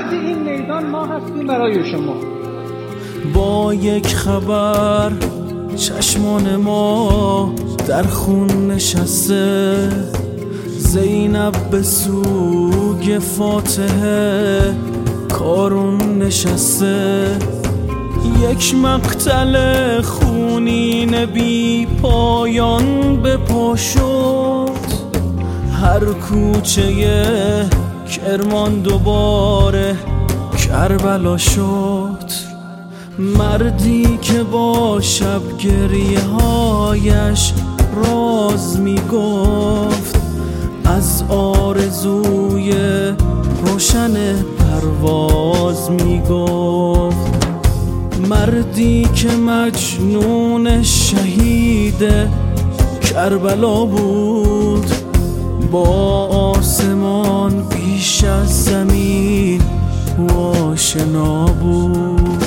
مرد این میدان ما هستیم برای شما. با یک خبر چشمان ما در خون نشسته، زینب به سوگ فاتحه کارون نشسته. یک مقتل خونین بی پایان به پا شد، هر کوچه کرمان دوباره کربلا شد. مردی که با شب گریه هایش راز می گفت، از آرزوی روشن پرواز می گفت. مردی که مجنون شهید کربلا بود، با آسمان بیش از زمین آشنا بود.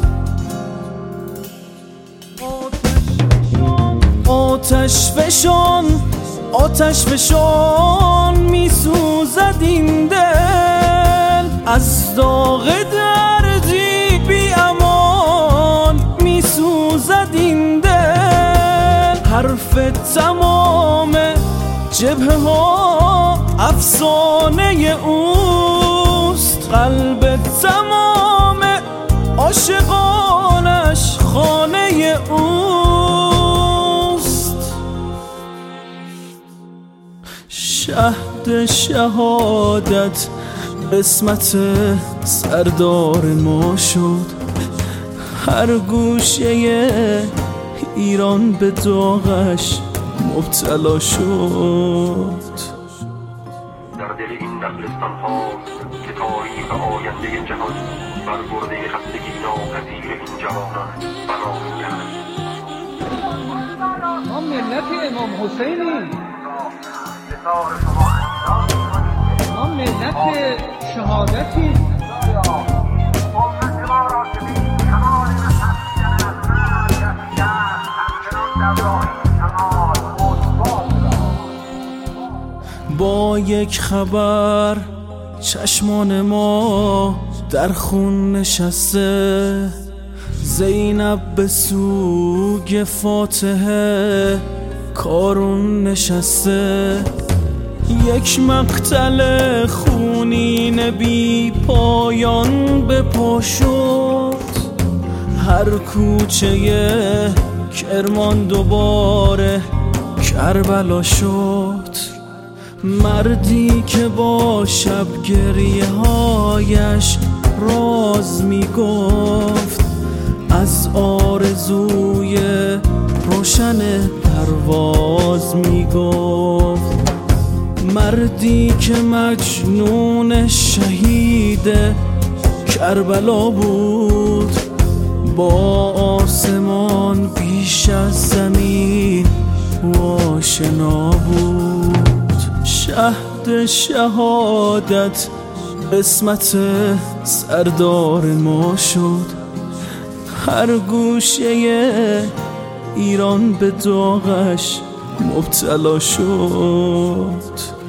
آتش فشان، آتش فشان می سوزد این دل، از داغ دردی بی امان می سوزد این دل. حرف تمام جبهه ها افسانه اوست، قلب تمام عاشقانش خانه اوست. شهد شهادت قسمت سردار ما شد، هر گوشه ایران به داغش مبتلا شد. در دل این نخلستان هاست که تاریخ آینده جهان بر برده خستگی ناپذیر این جوانان بنا کرد. ما ملت امام حسینیم، ما ملت شهادتیم. با یک خبر چشمان ما در خون نشسته، زینب به سوگ فاتحه کارون نشسته. یک مقتل خونین بی پایان به پا شد، هر کوچه کرمان دوباره کربلا شد. مردی که با شب گریه هایش راز می گفت، از آرزوی روشن پرواز می گفت. مردی که مجنون شهید کربلا بود، با آسمان بیش از زمین آشنا بود. شهد شهادت قسمت سردار ما شد، هر گوشه ایران به داغش مبتلا شد.